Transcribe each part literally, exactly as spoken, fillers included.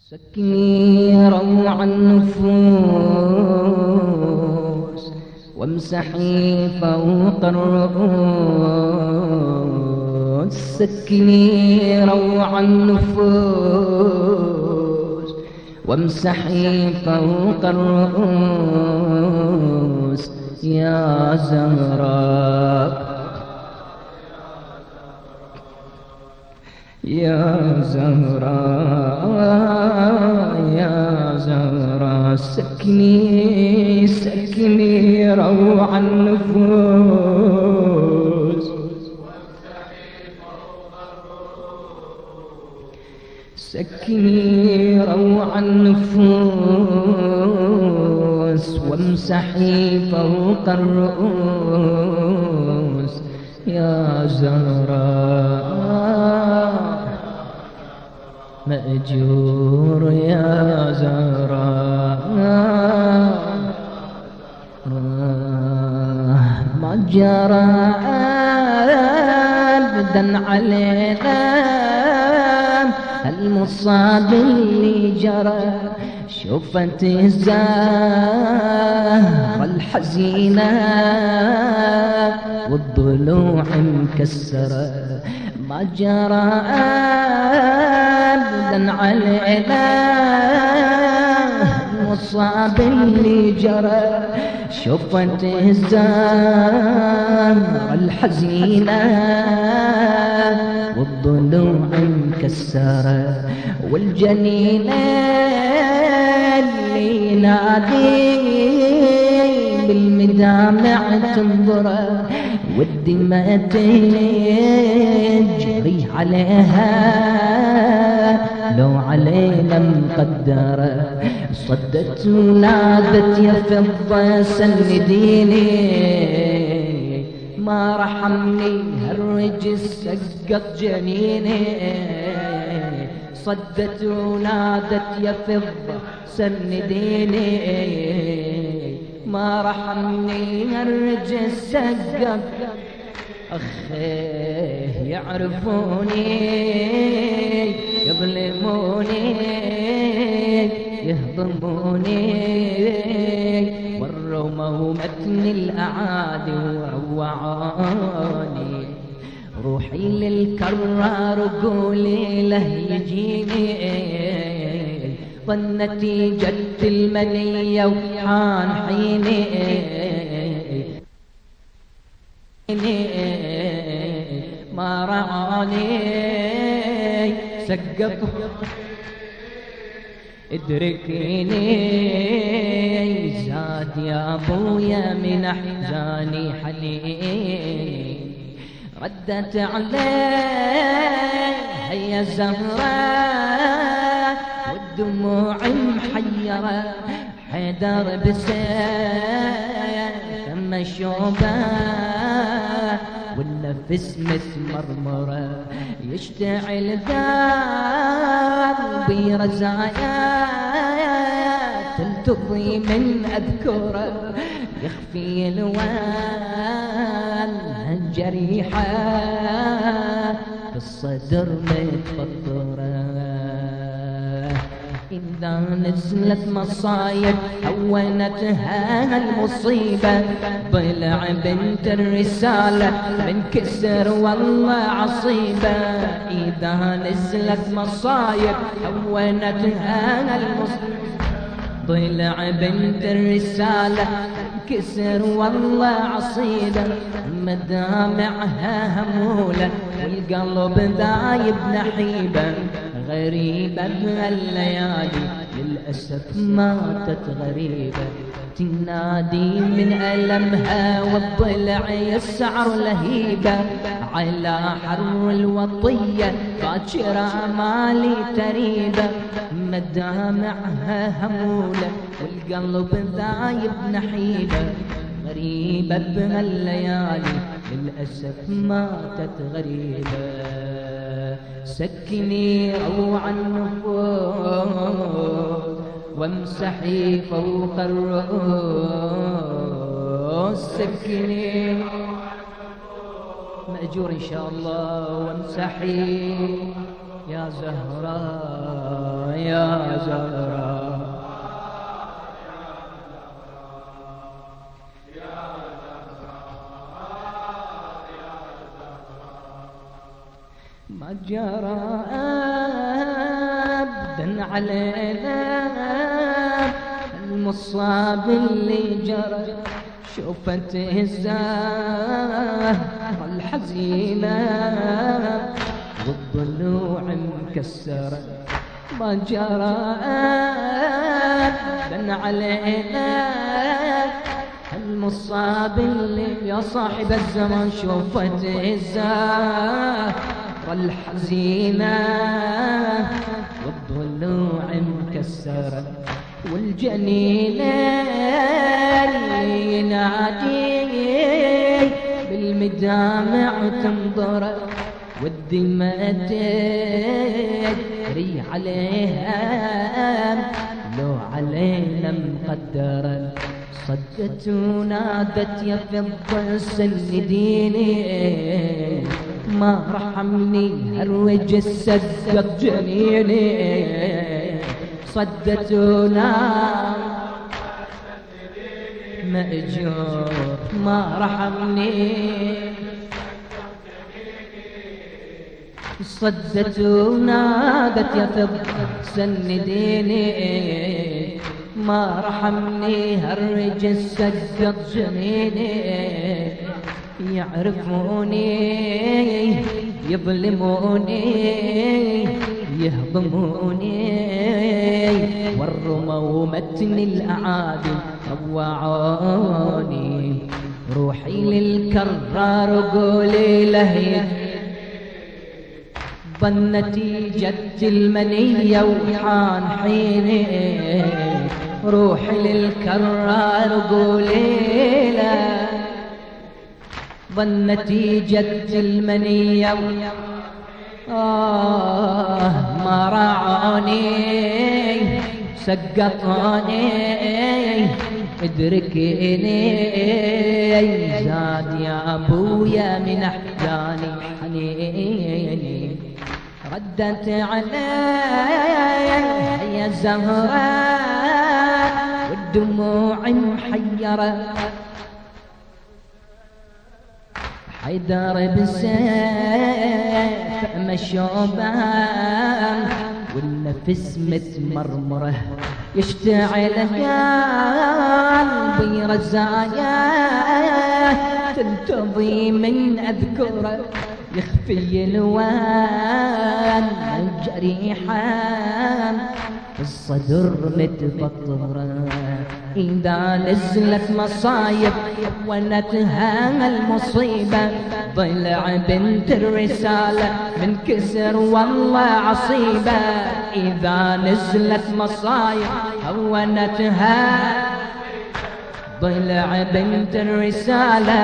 سكني روع النفوس وامسحي فوق الرؤوس. سكني روع النفوس وامسحي فوق الرؤوس يا زهراء يا زهراء يا زهراء. سكني سكني روع النفوس سكني روع النفوس وامسحي فوق الرؤوس يا زهراء. مأجور يا زهراء ما جرى أبدا علينا المصاب اللي جرى. شوفت الزهرة الحزينة والضلوع مكسرة. ما جرى أبدا علينا المصاب اللي جرى. شوفت الزهرة الحزينة والضلوع مكسرة والجنين اللي ينادي بالمدامع تنظره والدماء تجري عليها لو علينا مقدرة. صدت ونادت يا فضة سنديني ما رحمني هالرجس سقط جنيني. صدت ونادت يا فضة سنديني ما رحمني هالرجس سقط. أخيه يعرفوني يظلموني يهضموني وروا مومتني الأعادي وروعوني. روحي للكرار قولي له يجيني ظنتي جت المنية وحان حيني ما رعاني سقط ادركيني زاد يا ابويا من احزاني حنين. ردت عليه يا زهراء والدموع محيرة. حيدر بسيف ثم شوبه والنفس متمرمرة. يشتعل دربي رزايا تلتقي من أذكره. يخفي الوان جريحة في الصدر متفطرة. إذا نزلت مصايب هونتها المصيبة. ضلع بنت الرسالة من كسر والله عصيبة. إذا نزلت مصايب هونتها المصيبة. ضلع بنت الرسالة كسر والله عصيبة. مدامعها همولة والقلب ذايب نحيبة. غريبة بهالليالي للأسف ماتت غريبة. تنادي من ألمها والضلع يسعر لهيبة. على حر الوطية باكرة مالي تريبة. مدامعها همولة والقلب ذايب نحيبة. غريبة بهالليالي للأسف ماتت غريبة. سكني روع النفوس وامسحي فوق الرؤوس. سكني مأجور إن شاء الله وامسحي يا زهراء يا زهراء ما جرى أبدا علينا المصاب اللي جرى شوفت الزهرة الحزينة والضلوع مكسرة ما جرى أبدا علينا المصاب اللي يا صاحب الزمان شوفت الزهرة الحزينة والضلوع مكسرة والجنين ينادي بالمدامع تنظر والدماء تجري عليها لو علينا مقدرة صدت ونادت يا فضة سنديني ما رحمني هروج السقط جنيني صدتنا مأجور ما رحمني صدتنا قد يا فضة سنديني ما رحمني هرج السقط جنيني يعرفوني يظلموني يهضموني والرموا متني الأعادي طوعوني روحي للكرار قولي له ظنتي جد المنية وحان حيني روحي للكرار قولي له ظنتي جد المنية آه ما راعوني سقطوني ادركيني زاد يا ابويا من احزاني حنيني ردت علي يا زهراء والدموع محيرة حيدر بالسيف مشوبان والنفس متمرمره يشتعل قلبي رزايا تنتظي من اذكره يخفي الوان الجريحة الصدر متبطرة إذا نزلت مصايب ونتها المصيبة ضلع بنت الرسالة من كسر والله عصيبة إذا نزلت مصايب هونتها ضلع بنت الرسالة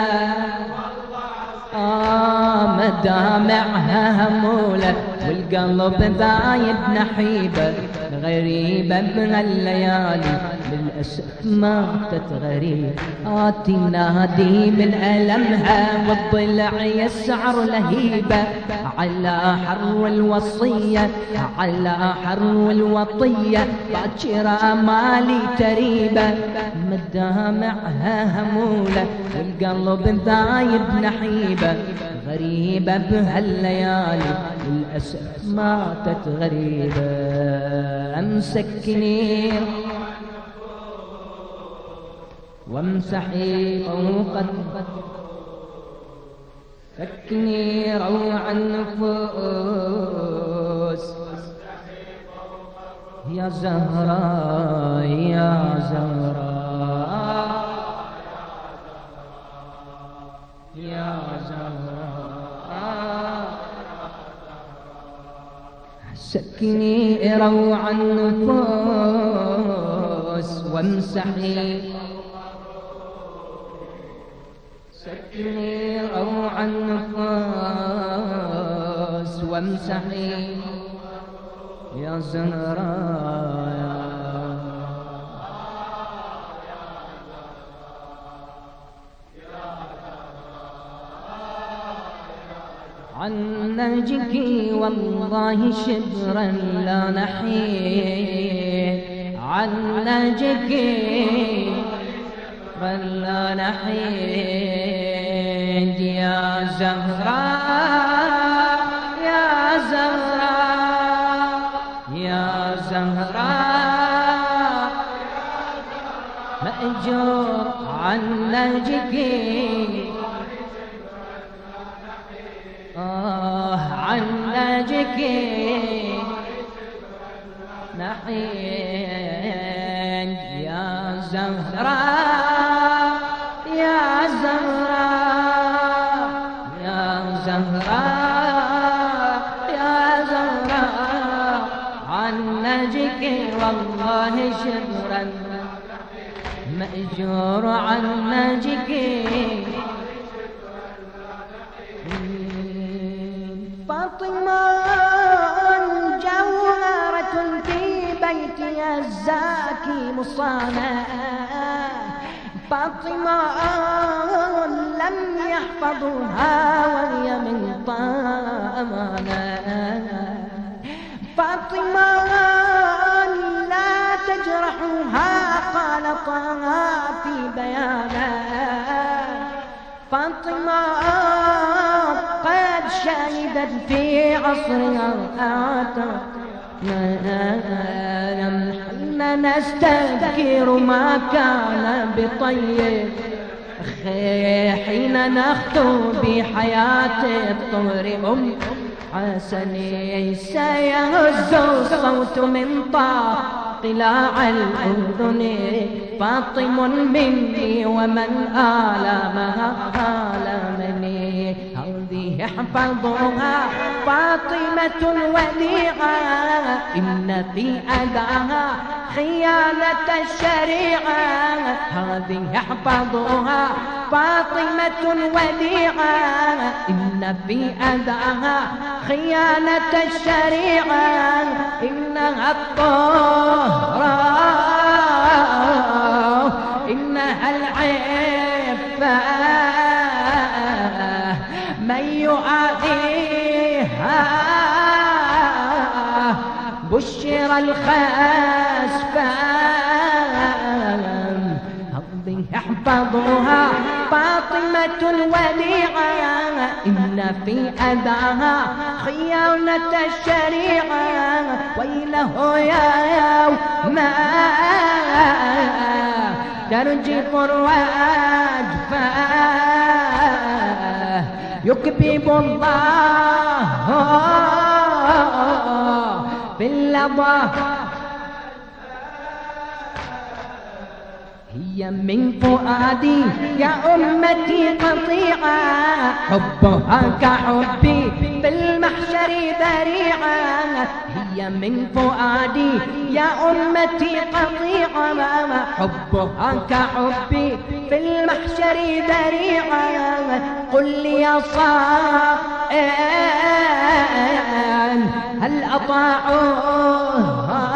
آه مدامعها همولة والقلب ذايب نحيبة غريبة من الليالي للأسف ماتت غريبة آه تنادي من ألمها والضلع يسعر لهيبة على حر الوصية على حر الوطية باكرة مالي تريبة مدامعها همولة والقلب ذايب نحيبة غريبة بهالليالي للأسف ماتت غريبة أمسكني وامسحي فوق سكني روع النفوس يا زهراء يا زهراء يا زهراء سكني روع النفوس وامسحي سكني روع النفوس وامسحي يا زهراء عن نجك والله شبرا لا نحيد، عن نجك شبرا لا نحيد. يا زهراء يا زهراء يا زهراء مأجور عن نجك آه عن نجك نحيد. يا زهراء يا زهراء يا زهراء يا زهراء عن نجك والله شبرا مأجور عن نجك. فاطمة جوهرة في بيتي الزاكي مصانة، فاطمة لم يحفظوها وهي من طامانة، فاطمة لا تجرحوها قال طه في بيانه، فاطمة قد شهدت في عصرها الآتى نحن نستذكر ما كان بطيب حين نخطو بحياة الطهر أم حسن سيهز الصوت من طاقلاع الأذن فاطم مني ومن آلامها آلمني هذه احفظوها فاطمة وديعة إن في أذاها خيانة الشريعة هذه احفظوها فاطمة وديعة إن في أذاها خيانة الشريعة إنها الطهرة إنها العفة من يعاديها بشر الخسفة هذه احفظوها فاطمة وديعة إن في أذاها خيانة الشريعة ويله يوم ترجف الرجفة يكبب الله باللظى هي من فؤادي يا أمتي قطيعة حبها كحبي بالمحشر ذريعة هي من فؤادي يا أمتي قطيعة حبها كحبي بالمحشر ذريعة قل لي يا صائل هل أطاعوها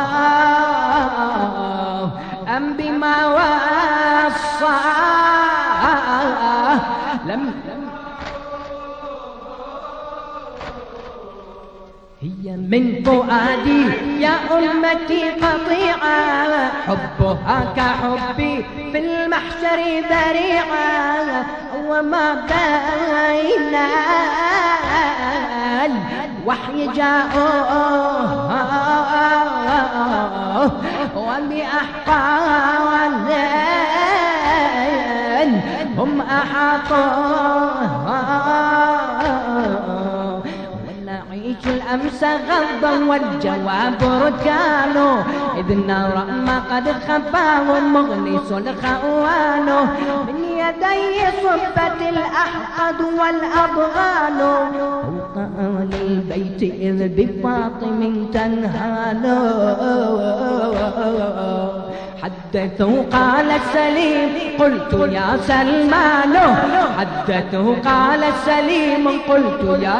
أم بما وصى لم هي من فؤادي يا أمتي قطيعة حبها كحبي في المحشر ذريعة وما بين الوحي جاءوها وبأحقال هم أحاطوها ونعيش الأمس غضا والجواب ركان إذ نرى ما قد خفاه مغنس الخوان من يدي صفت الأحقد والأضغان فوق أهل البيت إذ بفاطم تنهان حدثوا قال السليم قلت يا سلمان حدثوا قال السليم قلت يا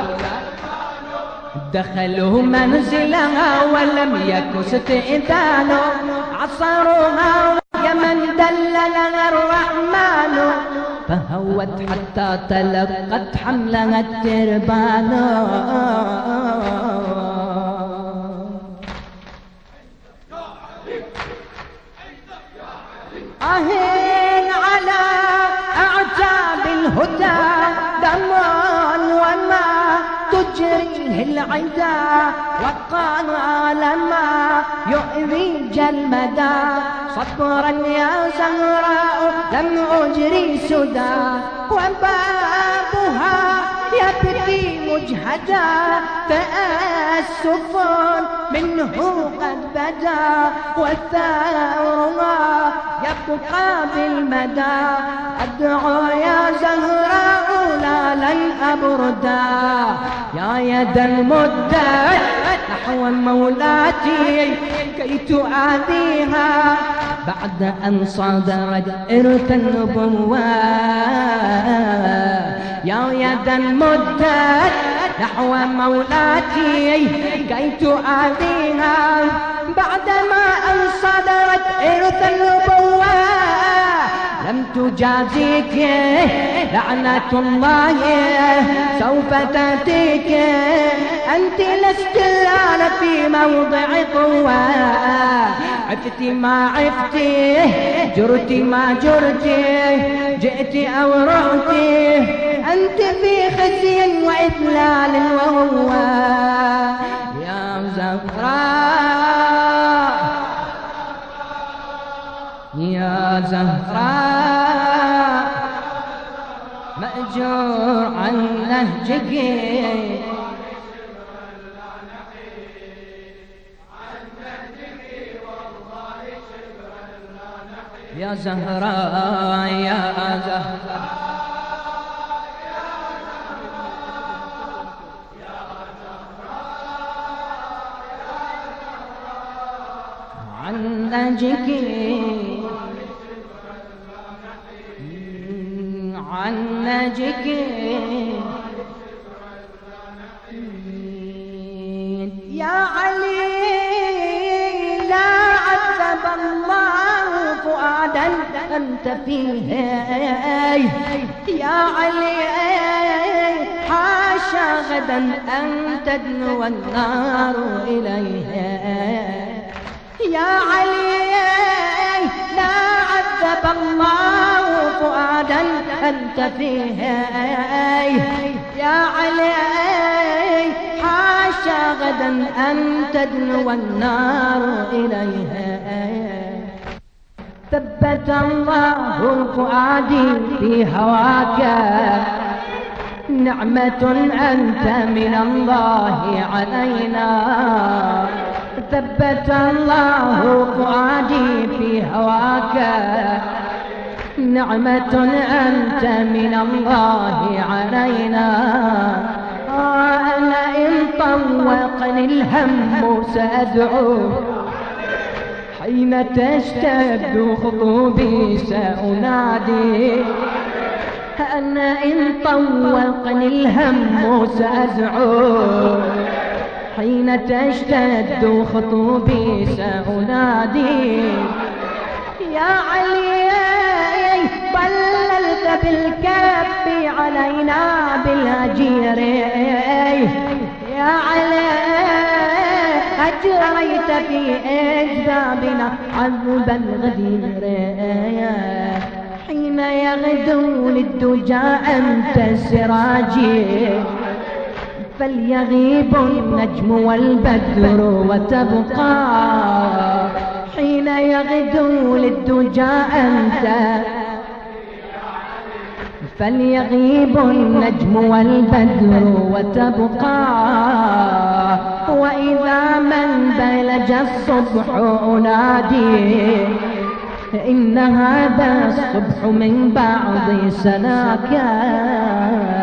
دخلوا منزلها ولم يكن استئذان عصروها يا من دللها الرحمن فهوت حتى تلقت حملها التربان. أهين على أعتاب الهدى دمع وما تجريه العدا، وقال لما يؤذي جلمدا صبرا يا زهراء لم أجري سدى، وبابها يبكي مجهدا تأسف منه قد بدا، وثارها يبقى بالمدى. أدعو يا زهراء لا لن أبردا، يا يد المدة نحو مولاتي كي تؤذيها بعد أن صدرت إرث النبوة. يا يد المدة نحو مولاتي كي تؤذيها بعدما أن صدرت إرث النبوة. لم تجازيك لعنة الله سوف تأتيك، أنت لست الآن في موضع قوة. عفت ما عفت جرت ما جرت، جئت أو رحت أنت في خزي وإذلال وهو. يا زهراء يا زهراء مأجور عن نهجك، يا زهراء يا زهراء عن نهجك، عن نهجك يا علي. لا عذب الله فؤادا أنت فيه يا علي، حاشا غدا أن تدنو النار إليه يا علي. لا عذب الله فؤادا أنت فيه يا علي، حاشا غدا أن تدنو النار إليه. ثبت الله فؤادي في هواك، نعمة أنت من الله علينا. ثبت الله فؤادي في هواك، نعمة أنت من الله علينا. أنا إن طوقني الهم سأدعو، حين تشتد خطوبي سأنادي. أنا إن طوقني الهم سأزعو، حين تشتد خطوبي سأنادي. يا علي ضللت بالكف علينا بالهجير، يا علي أجريت في أجدابنا عذب الغدير. حين يغدو للدجى أنت سراجي، فليغيب النجم والبدر وتبقى. حين يغدو للدجى أنت، فليغيب النجم والبدر وتبقى. وإذا من بلج الصبح أنادي، إن هذا الصبح من بعض سناك.